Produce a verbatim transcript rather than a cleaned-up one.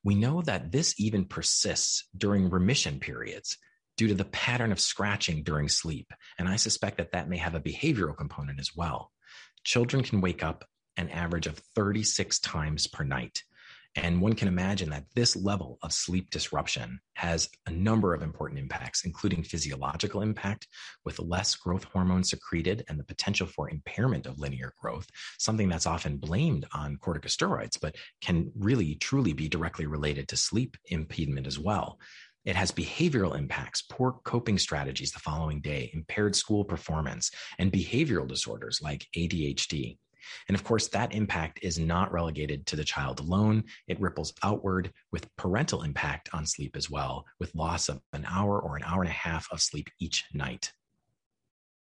We know that this even persists during remission periods due to the pattern of scratching during sleep. And I suspect that that may have a behavioral component as well. Children can wake up an average of thirty-six times per night. And one can imagine that this level of sleep disruption has a number of important impacts, including physiological impact with less growth hormone secreted and the potential for impairment of linear growth, something that's often blamed on corticosteroids, but can really truly be directly related to sleep impediment as well. It has behavioral impacts, poor coping strategies the following day, impaired school performance, and behavioral disorders like A D H D. And of course, that impact is not relegated to the child alone. It ripples outward with parental impact on sleep as well, with loss of an hour or an hour and a half of sleep each night.